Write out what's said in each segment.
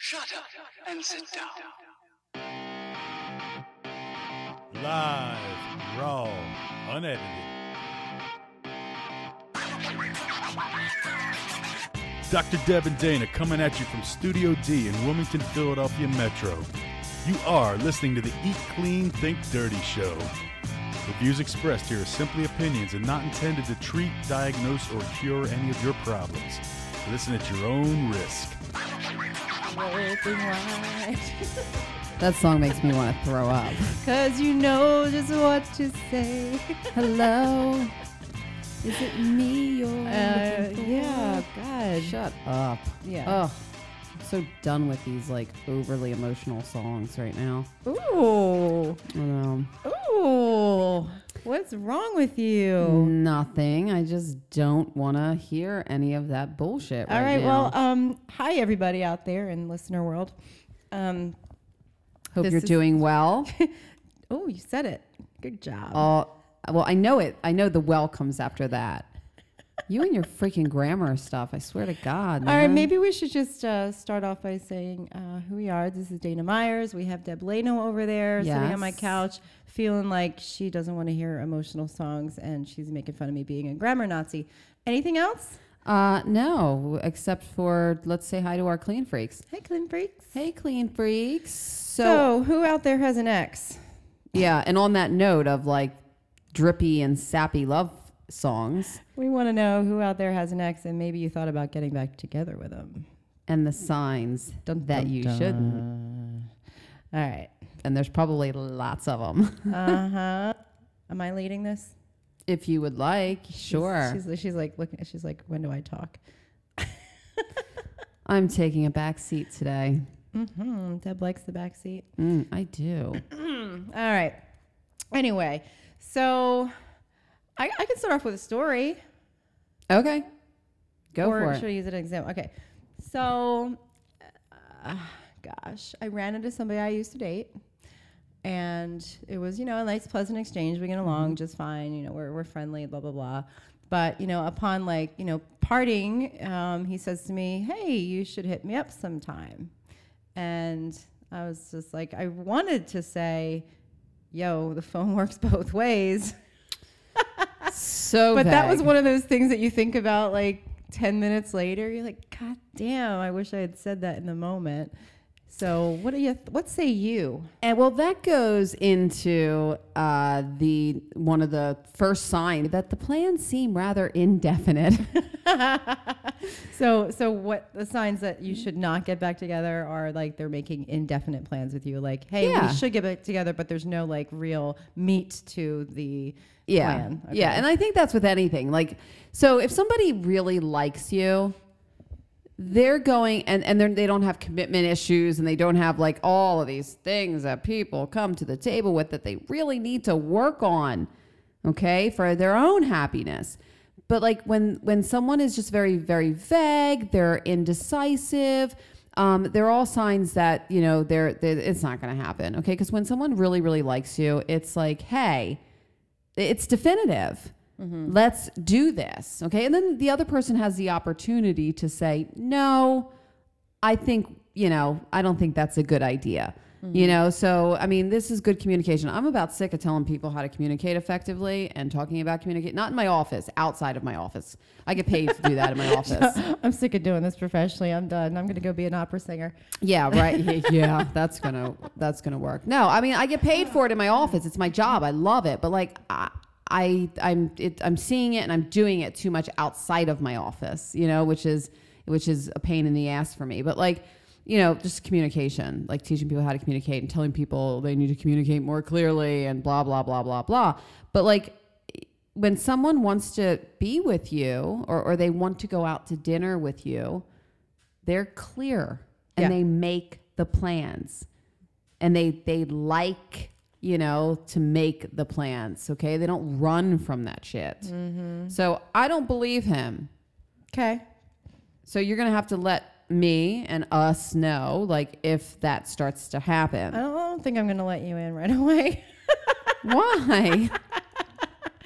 Shut up and sit down. Live, raw, unedited. Dr. Deb and Dana coming at you from Studio D in Wilmington, Philadelphia Metro. You are listening to the Eat Clean, Think Dirty show. The views expressed here are simply opinions and not intended to treat, diagnose, or cure any of your problems. Listen at your own risk. That song makes me want to throw up. Cause you know just what to say. Hello? Is it me you're looking for? Yeah, God. Shut up. Yeah. Ugh. I'm so done with these like overly emotional songs right now. Ooh. I know. Ooh. What's wrong with you? Nothing. I just don't want to hear any of that bullshit All right. now. Well, hi everybody out there in listener world. Hope this you're is- doing well. Oh, you said it. Good job. Well, I know it. I know the well comes after that. You and your freaking grammar stuff. I swear to God, man. All right, maybe we should just start off by saying who we are. This is Dana Myers. We have Deb Leno over there sitting on my Yes. couch, feeling like she doesn't want to hear emotional songs, and she's making fun of me being a grammar Nazi. Anything else? No, except for let's say hi to our clean freaks. Hey, Clean Freaks. Hey, clean freaks. So, who out there has an ex? Yeah, and on that note of like drippy and sappy love songs We want to know who out there has an ex, and maybe you thought about getting back together with them. and the signs that you shouldn't. All right. And there's probably lots of them. Uh-huh. Am I leading this? If you would like, sure. She's like looking. She's like, when do I talk? I'm taking a back seat today. Mm-hmm. Deb likes the back seat. I do. All right. Anyway, so I can start off with a story. Okay. Go or for should I it. use it as an example? Okay. So, gosh, I ran into somebody I used to date. And it was, a nice, pleasant exchange. We get along just fine. We're friendly, blah, blah, blah. But, upon parting, he says to me, hey, you should hit me up sometime. And I was just like, I wanted to say, yo, the phone works both ways. So But that was vague. one of those things that you think about 10 minutes later. You're like, God damn, I wish I had said that in the moment. So what say you? And well, that goes into one of the first signs that the plans seem rather indefinite. So what the signs that you should not get back together are they're making indefinite plans with you. Like, hey, Yeah. we should get back together, but there's no real meat to the Yeah. plan. Okay. Yeah. And I think that's with anything. So if somebody really likes you, they're going and they don't have commitment issues and they don't have all of these things that people come to the table with that they really need to work on, okay, for their own happiness. But when someone is just very, very vague, they're indecisive, they're all signs that, they're it's not going to happen, okay? Because when someone really, really likes you, it's like, hey, it's definitive. Mm-hmm. Let's do this. Okay. And then the other person has the opportunity to say, no, I think, I don't think that's a good idea. Mm-hmm. So, I mean, this is good communication. I'm about sick of telling people how to communicate effectively and talking about communicate, not in my office, outside of my office. I get paid to do that in my office. I'm sick of doing this professionally. I'm done. I'm going to go be an opera singer. Yeah, right. Yeah, that's gonna work. No, I mean, I get paid for it in my office. It's my job. I love it. But I'm seeing it and I'm doing it too much outside of my office, which is a pain in the ass for me. But just communication, teaching people how to communicate and telling people they need to communicate more clearly and blah, blah, blah, blah, blah. But when someone wants to be with you or they want to go out to dinner with you, they're clear and they make the plans and they like, to make the plans. Okay. They don't run from that shit. Mm-hmm. So I don't believe him. Okay. So you're going to have to let me and us know, if that starts to happen. I don't think I'm going to let you in right away. Why?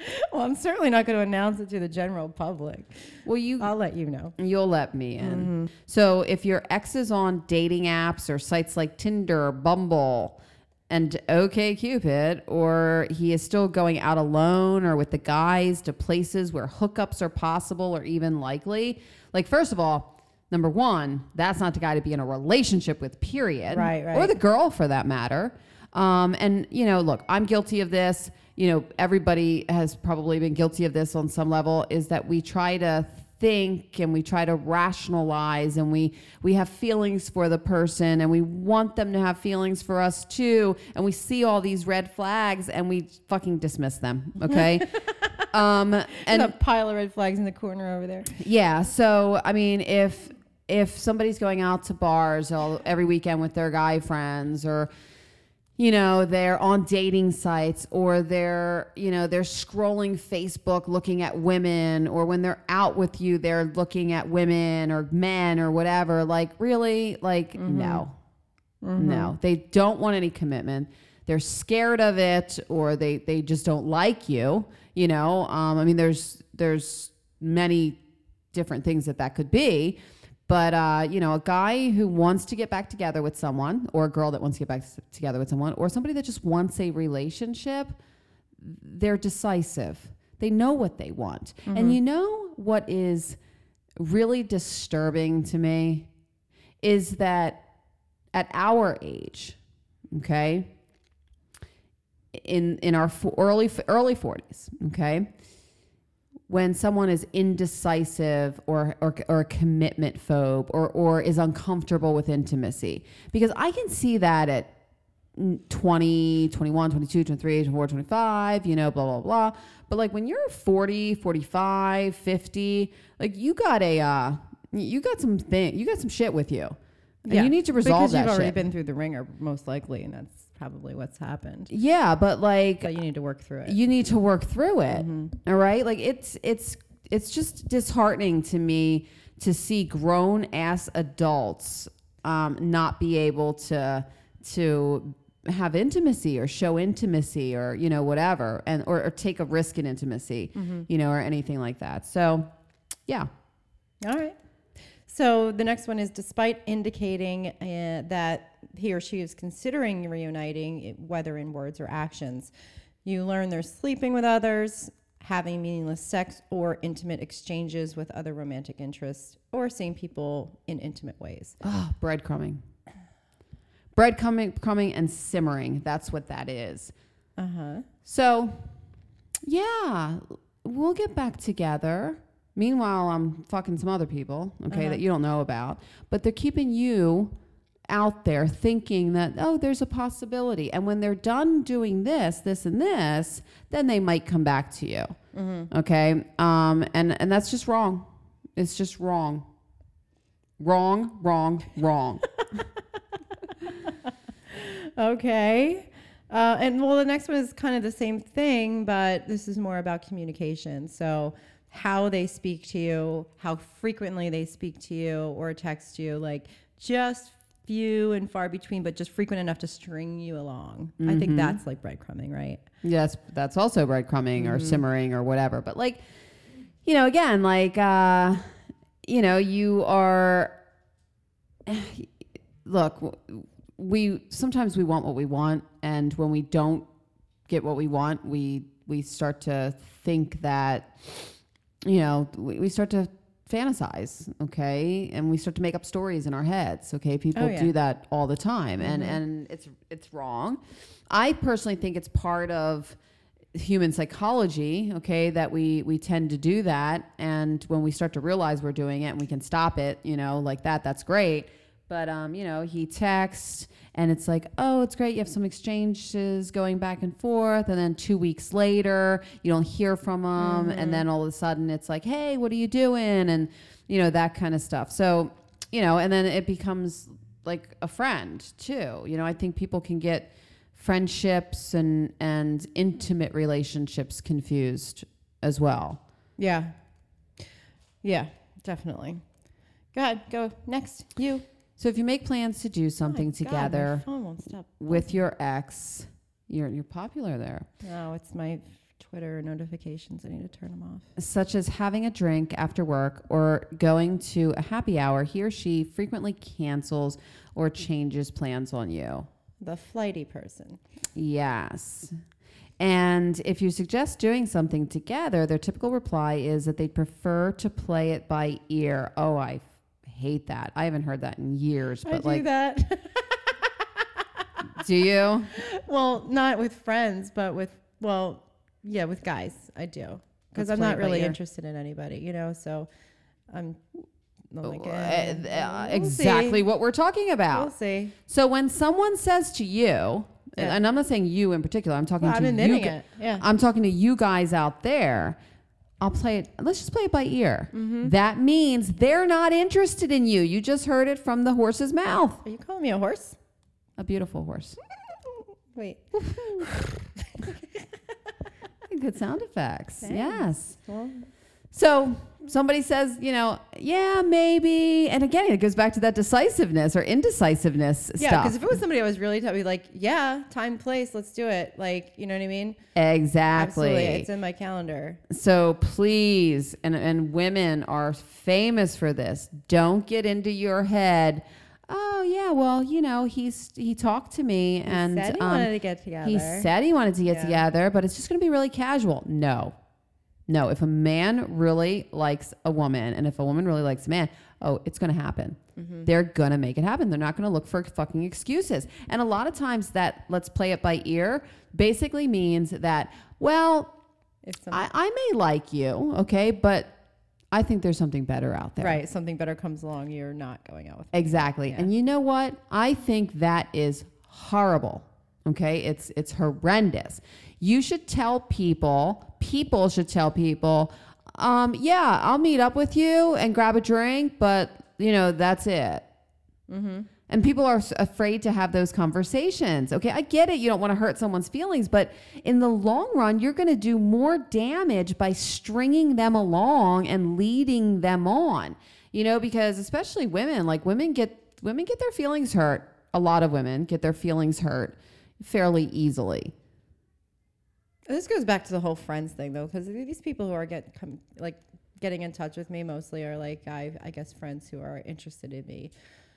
Well, I'm certainly not going to announce it to the general public. Well, I'll let you know. you'll let me in. Mm-hmm. So if your ex is on dating apps or sites like Tinder, Bumble, and OkCupid, or he is still going out alone or with the guys to places where hookups are possible or even likely, like, first of all, number one, that's not the guy to be in a relationship with, period. Right. Or the girl, for that matter. And, look, I'm guilty of this. Everybody has probably been guilty of this on some level, is that we try to think and we try to rationalize, and we have feelings for the person, and we want them to have feelings for us too. And we see all these red flags and we fucking dismiss them. Okay. And And a pile of red flags in the corner over there. yeah. So, I mean, if somebody's going out to bars every weekend with their guy friends, or, they're on dating sites, or they're scrolling Facebook looking at women, or when they're out with you, they're looking at women or men or whatever, like, really, like, no, they don't want any commitment. They're scared of it, or they just don't like you, I mean, there's many different things that could be. But, a guy who wants to get back together with someone, or a girl that wants to get back together with someone, or somebody that just wants a relationship, they're decisive. They know what they want. And you know what is really disturbing to me is that at our age, okay, in our early 40s, okay, when someone is indecisive or a commitment phobe, or is uncomfortable with intimacy, because I can see that at 20, 21, 22, 23, 24, 25, blah, blah, blah. But like when you're 40, 45, 50, like you got some shit with you. And you need to resolve that shit. Because you've already been through the ringer, most likely, and that's probably what's happened. Yeah, but like... But you need to work through it. You need to work through it. All right? Like, it's just disheartening to me to see grown-ass adults not be able to have intimacy or show intimacy, or, whatever, and or take a risk in intimacy, or anything like that. So, yeah. All right. So the next one is, despite indicating that he or she is considering reuniting, whether in words or actions, you learn they're sleeping with others, having meaningless sex or intimate exchanges with other romantic interests, or seeing people in intimate ways. Oh, breadcrumbing. Breadcrumbing and simmering. That's what that is. So, yeah, we'll get back together. Meanwhile, I'm fucking some other people, okay, that you don't know about. But they're keeping you out there thinking that, oh, there's a possibility. And when they're done doing this, and this, then they might come back to you. Okay? And that's just wrong. It's just wrong. Wrong. Okay. And well, the next one is kind of the same thing, but this is more about communication. So how they speak to you, how frequently they speak to you or text you, like just few and far between, but just frequent enough to string you along. I think that's like breadcrumbing, right? Yes, that's also breadcrumbing or simmering or whatever. But like, again, like, you are, look, sometimes we want what we want. And when we don't get what we want, we start to think that, we start to fantasize, okay? And we start to make up stories in our heads, okay? People do that all the time, and it's wrong. I personally think it's part of human psychology, okay, that we tend to do that, and when we start to realize we're doing it and we can stop it, like that's great. But, he texts, and it's like, oh, it's great. You have some exchanges going back and forth. And then 2 weeks later, you don't hear from him. And then all of a sudden it's like, hey, what are you doing? And, that kind of stuff. So, and then it becomes like a friend too. I think people can get friendships and intimate relationships confused as well. Yeah. Yeah, definitely. Go ahead. Go next. You. So if you make plans to do something together my phone won't stop. with your ex, you're popular there. No, it's my Twitter notifications. I need to turn them off. Such as having a drink after work or going to a happy hour, he or she frequently cancels or changes plans on you. The flighty person. Yes. And if you suggest doing something together, their typical reply is that they'd prefer to play it by ear. Oh, I hate that. I haven't heard that in years. But I do that. Do you? Well, not with friends, but with guys. I do. Because I'm not really interested in anybody, you know, so I'm like, exactly what we're talking about. We'll see. So when someone says to you, Yeah. and I'm not saying you in particular, I'm talking I'm to admitting you. it. Yeah. I'm talking to you guys out there. I'll play it. Let's just play it by ear. Mm-hmm. That means they're not interested in you. You just heard it from the horse's mouth. Are you calling me a horse? A beautiful horse. Wait. Good sound effects. Thanks. Yes. Well, So somebody says, you know, yeah, maybe. And again, it goes back to that decisiveness or indecisiveness yeah, stuff. because if it was somebody I was really be like, yeah, time, place, let's do it. Like, you know what I mean? Exactly. Absolutely. It's in my calendar. So please, and women are famous for this. Don't get into your head. Oh yeah, well, you know, he talked to me and said he wanted to get together. He said he wanted to get Yeah. together, but it's just going to be really casual. No, if a man really likes a woman and if a woman really likes a man, oh, it's going to happen. Mm-hmm. They're going to make it happen. They're not going to look for fucking excuses. And a lot of times that let's play it by ear basically means that, well, I may like you, okay, but I think there's something better out there. Right. Something better comes along. You're not going out with me. Exactly. Yeah. And you know what? I think that is horrible. Okay. It's horrendous. You should tell people should tell people, yeah, I'll meet up with you and grab a drink, but you know, that's it. Mm-hmm. And people are afraid to have those conversations. Okay, I get it. You don't want to hurt someone's feelings, but in the long run, you're going to do more damage by stringing them along and leading them on. You know, because especially women, like women get their feelings hurt. A lot of women get their feelings hurt fairly easily. This goes back to the whole friends thing, though, because these people who are getting in touch with me mostly are like, I guess, friends who are interested in me.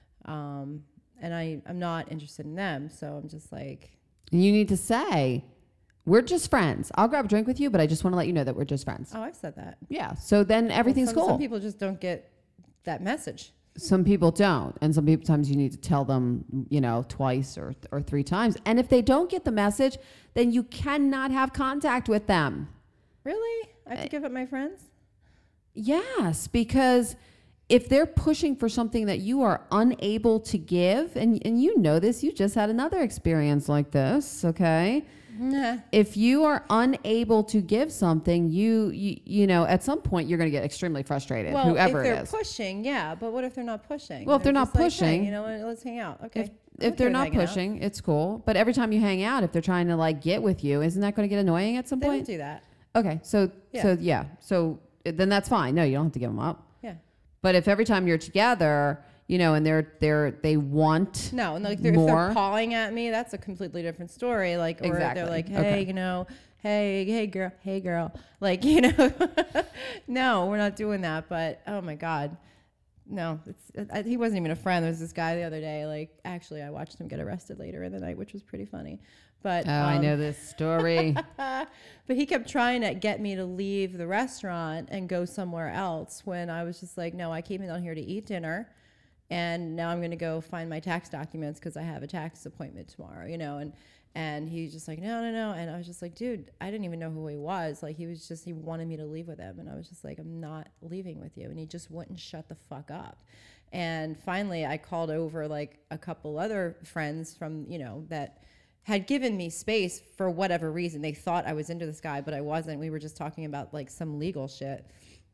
And I'm not interested in them. So I'm just like, You need to say, we're just friends. I'll grab a drink with you, but I just want to let you know that we're just friends. oh, I've said that. Yeah. So then everything's cool. Some people just don't get that message. Some people don't. And sometimes you need to tell them, you know, twice or three times. And if they don't get the message, then you cannot have contact with them. Really? I have to give up my friends? Yes, because if they're pushing for something that you are unable to give, and you know this, you just had another experience like this, okay? Nah. If you are unable to give something, you know, at some point you're going to get extremely frustrated, Well, whoever if they're it is. pushing, yeah. But what if they're not pushing? Well, if they're not just like, pushing- hey, you know what? Let's hang out. Okay. If they're not pushing, it's cool. But every time you hang out, if they're trying to like get with you, isn't that going to get annoying at some They don't point? do that. Okay, so Yeah. so then that's fine. No, you don't have to give them up. Yeah. But if every time you're together, you know, and they want No, and like if more, they're pawing at me, that's a completely different story. Like, or Exactly. they're like, hey, Okay. you know, hey girl, like, you know, no, we're not doing that. But oh my God, no, he wasn't even a friend. There was this guy the other day. Like, actually, I watched him get arrested later in the night, which was pretty funny. But Oh, I know this story. but he kept trying to get me to leave the restaurant and go somewhere else when I was just like, no, I came down here to eat dinner. And now I'm going to go find my tax documents because I have a tax appointment tomorrow, you know. And he's just like, no. And I was just like, dude, I didn't even know who he was. Like, he wanted me to leave with him. And I was just like, I'm not leaving with you. And he just wouldn't shut the fuck up. And finally, I called over like a couple other friends from, you know, that had given me space for whatever reason. They thought I was into this guy, but I wasn't. We were just talking about like some legal shit.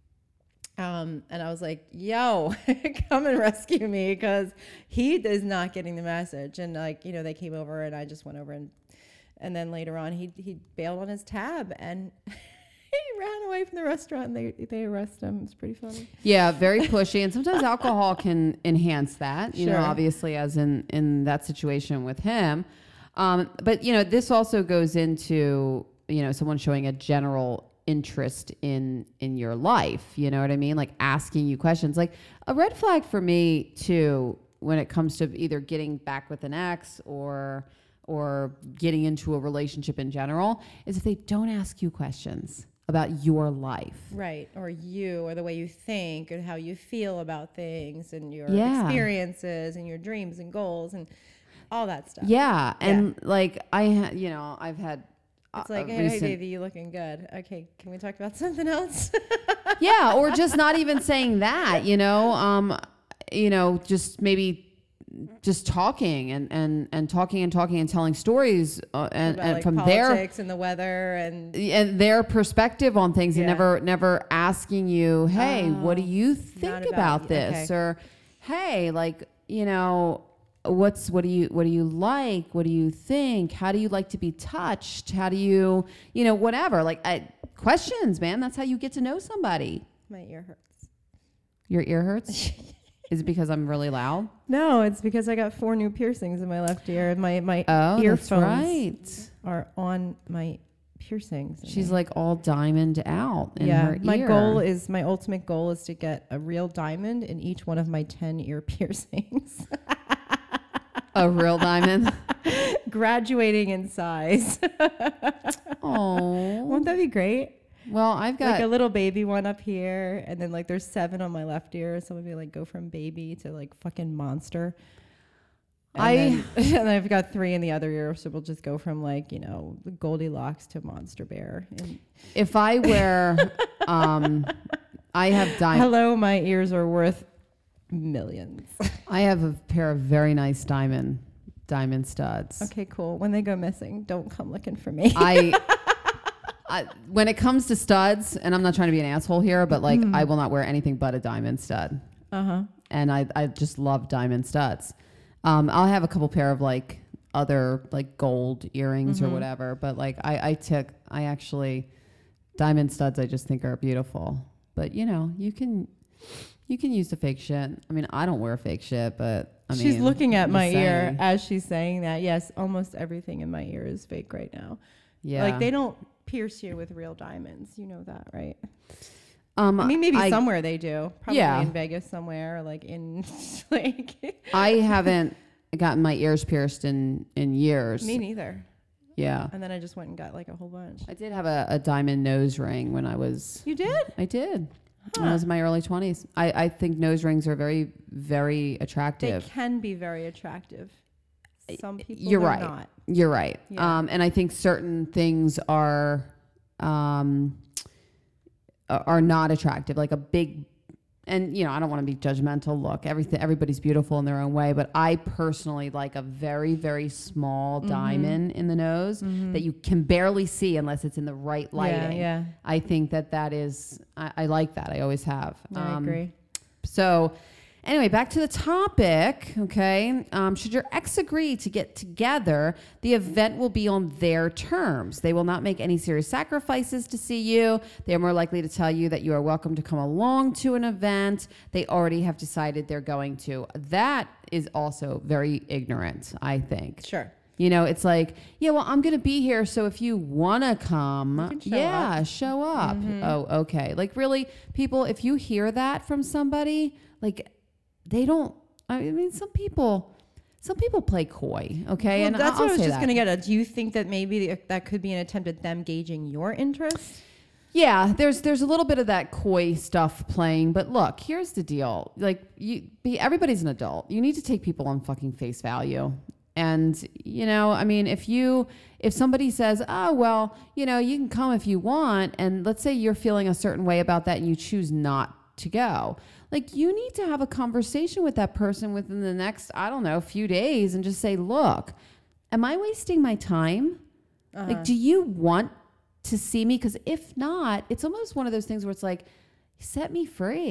And I was like, yo, come and rescue me because he is not getting the message. And like, you know, they came over and I just went over and then later on he bailed on his tab and he ran away from the restaurant and they arrested him. It's pretty funny. Yeah, very pushy. And sometimes alcohol can enhance that, you know, Sure. obviously as in that situation with him. But, you know, this also goes into someone showing a general interest in your life. You know what I mean? Like asking you questions. Like a red flag for me too, when it comes to either getting back with an ex or getting into a relationship in general, is if they don't ask you questions about your life. Right. Or you, or the way you think and how you feel about things and your Yeah. experiences and your dreams and goals and all that stuff. Yeah. And like I've had It's like, a hey, recent- baby, you looking good. Okay, can we talk about something else? yeah, or just not even saying that, just maybe just talking and talking and talking and telling stories and About, like, from politics and the weather and their perspective on things, and Yeah. never asking you, hey, what do you not think about about you. this? Okay. Or hey, like, what do you like? What do you think? How do you like to be touched? How do you, whatever, like questions, man. That's how you get to know somebody. my ear hurts. Your ear hurts? Is it because I'm really loud? No, it's because I got 4 new piercings in my left ear. My Oh, earphones that's right. are on my piercings. She's like all diamond out in her ear. My ultimate goal is to get a real diamond in each one of my 10 ear piercings. A real diamond. Graduating in size. Oh, Won't that be great? well, I've got Like a little baby one up here, and then like there's 7 on my left ear. So maybe like go from baby to like fucking monster. And then I've got 3 in the other ear, so we'll just go from like Goldilocks to monster bear. And if I wear, I have diamond. hello, my ears are worth millions. I have a pair of very nice diamond studs. Okay, cool. When they go missing, don't come looking for me. When it comes to studs, and I'm not trying to be an asshole here, but like I will not wear anything but a diamond stud. And I just love diamond studs. I'll have a couple pair of like other like gold earrings or whatever, but like I actually diamond studs I just think are beautiful. But you can use the fake shit. I mean, I don't wear fake shit, but I mean, She's looking at I'm my just ear saying. as she's saying that. Yes, almost everything in my ear is fake right now. Yeah. Like they don't pierce you with real diamonds. You know that, right? I I mean, maybe somewhere they do. Probably Yeah. in Vegas somewhere, or like in like. I haven't gotten my ears pierced in years. Me neither. Yeah. And then I just went and got like a whole bunch. I did have a diamond nose ring when I was. You did? I did. When I was in my early 20s. I think nose rings are very, very They attractive. can be very attractive. Some people You're they're right. not. You're right. Yeah. And I think certain things are not attractive. Like a big, and I don't want to be judgmental. Look, everybody's beautiful in their own way, but I personally like a very, very small diamond in the nose that you can barely see unless it's in the right lighting. Yeah. I think that is, I like that. I always have. I agree. So anyway, back to the topic, okay? Should your ex agree to get together, the event will be on their terms. They will not make any serious sacrifices to see you. They are more likely to tell you that you are welcome to come along to an event. They already have decided they're going to. That is also very ignorant, I think. Sure. It's like, yeah, well, I'm going to be here. So if you want to come, show up. Oh, okay. Like really, people, if you hear that from somebody, like they don't, I mean, some people play coy. Okay. Well, and that's I'll what I was say just that. going to get at. Do you think that maybe that could be an attempt at them gauging your interest? Yeah, there's a little bit of that coy stuff playing, but look, here's the deal. Like everybody's an adult. You need to take people on fucking face value. And, I mean, if somebody says, oh, well, you can come if you want. And let's say you're feeling a certain way about that and you choose not to go. Like you need to have a conversation with that person within the next, I don't know, few days and just say, look, am I wasting my time? Like, do you want to see me? Because if not, it's almost one of those things where it's like, set me free.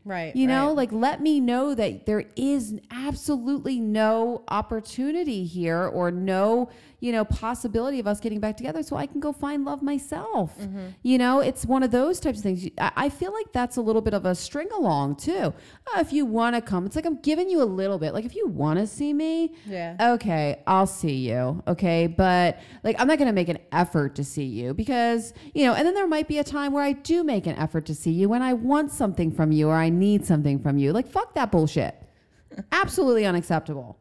Right. You know, right. like let me know that there is absolutely no opportunity here or no, you know, possibility of us getting back together so I can go find love myself. You know, it's one of those types of things. I feel like that's a little bit of a string along too. If you want to come, it's like I'm giving you a little bit. Like if you want to see me, Yeah. okay, I'll see you. Okay. But like, I'm not going to make an effort to see you because, you know, and then there might be a time where I do make an effort to see you when I want something from you or I need something from you. Like, fuck that bullshit. Absolutely unacceptable.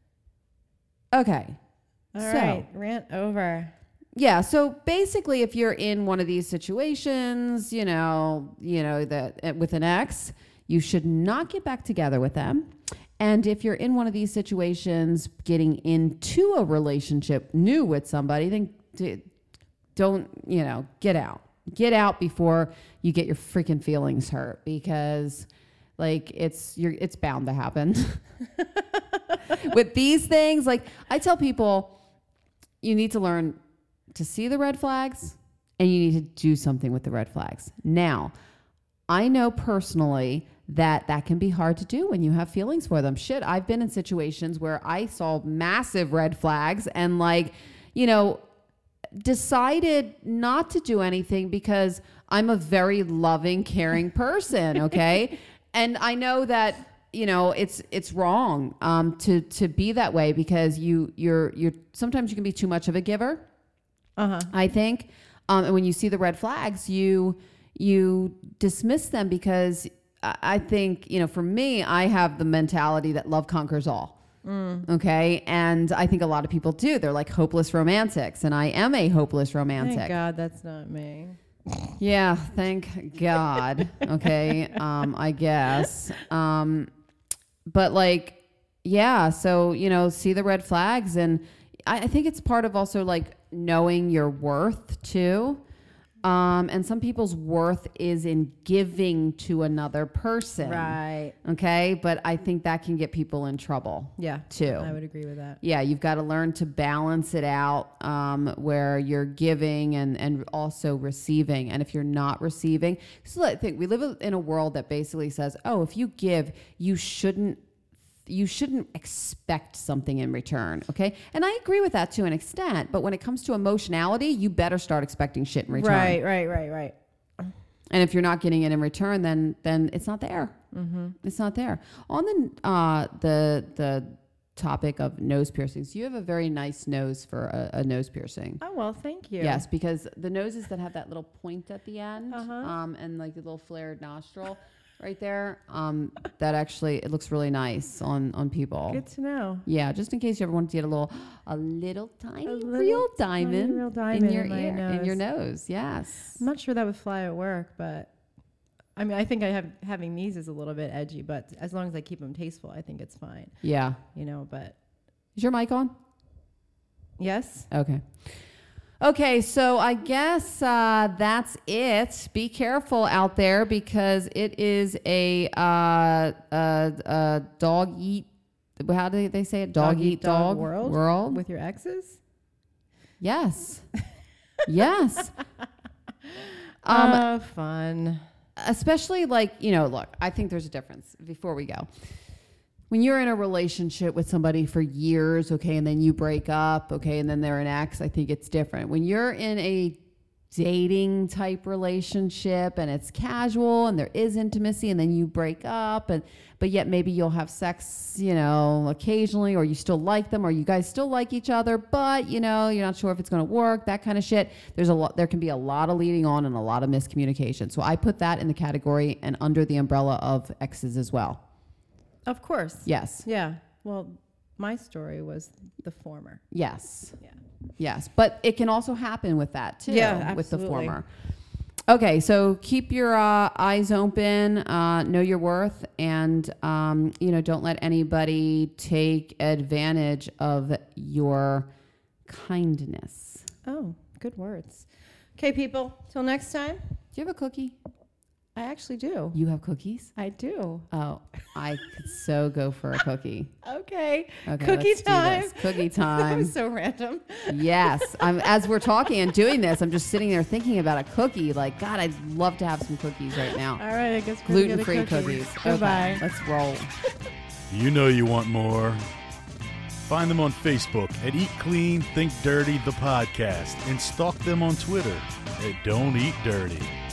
Okay. All right. Rant over. Yeah. So basically, if you're in one of these situations, you know that with an ex, you should not get back together with them. And if you're in one of these situations, getting into a relationship new with somebody, then don't, you know, get out. Get out before you get your freaking feelings hurt because like it's bound to happen. With these things, like I tell people, you need to learn to see the red flags and you need to do something with the red flags. Now, I know personally that can be hard to do when you have feelings for them. Shit, I've been in situations where I saw massive red flags and like, you know, decided not to do anything because I'm a very loving, caring person. Okay. And I know that, you know, it's wrong, to be that way because you're sometimes you can be too much of a giver. I think. And when you see the red flags, you dismiss them because I think, you know, for me, I have the mentality that love conquers all. Okay. And I think a lot of people do. They're like hopeless romantics. And I am a hopeless romantic. Thank God that's not me. Yeah. Thank God. Okay. I guess. But like, yeah. So, you know, see the red flags. And I think it's part of also like knowing your worth too. And some people's worth is in giving to another person. Right. Okay. But I think that can get people in trouble. Yeah. Too. I would agree with that. Yeah. You've got to learn to balance it out, where you're giving and also receiving. And if you're not receiving, so I think we live in a world that basically says, oh, if you give, you shouldn't expect something in return. Okay. And I agree with that to an extent, but when it comes to emotionality, you better start expecting shit in return. Right. And if you're not getting it in return, then it's not there. It's not there. On the topic of nose piercings, you have a very nice nose for a nose piercing. Oh, well, thank you. Yes, because the noses that have that little point at the end, and like the little flared nostril right there, that actually, it looks really nice on people. Good to know. Yeah, just in case you ever want to get a little tiny real diamond in your ear, in your nose. Yes. I'm not sure that would fly at work, but I mean, I think having these is a little bit edgy, but as long as I keep them tasteful, I think it's fine. Yeah. You know, but. Is your mic on? Yes. Okay, so I guess that's it. Be careful out there because it is a dog eat. How do they say it? Dog eat dog world with your exes. Yes, yes. Fun. Especially like, you know, look, I think there's a difference before we go. When you're in a relationship with somebody for years, okay, and then you break up, okay, and then they're an ex, I think it's different. When you're in a dating type relationship and it's casual and there is intimacy and then you break up, but yet maybe you'll have sex, you know, occasionally, or you still like them, or you guys still like each other, but you know, you're not sure if it's going to work, that kind of shit. There can be a lot of leading on and a lot of miscommunication. So I put that in the category and under the umbrella of exes as well. Of course. Yes. Yeah. Well, my story was the former. Yes. Yeah. Yes. But it can also happen with that too. Yeah, with the absolutely. former. Okay. So keep your eyes open, know your worth, and, you know, don't let anybody take advantage of your kindness. Oh, good words. Okay, people. Till next time. Do you have a cookie? I actually do. You have cookies? I do. Oh, I could so go for a cookie. Okay. Okay, Cookie let's do time. this. Cookie That time. was so random. Yes. As we're talking and doing this, I'm just sitting there thinking about a cookie. Like, God, I'd love to have some cookies right now. All right, I guess we're gonna Gluten-free get a cookie. cookies. Goodbye. Okay, let's roll. You know you want more. Find them on Facebook at Eat Clean, Think Dirty, the podcast, and stalk them on Twitter at Don't Eat Dirty.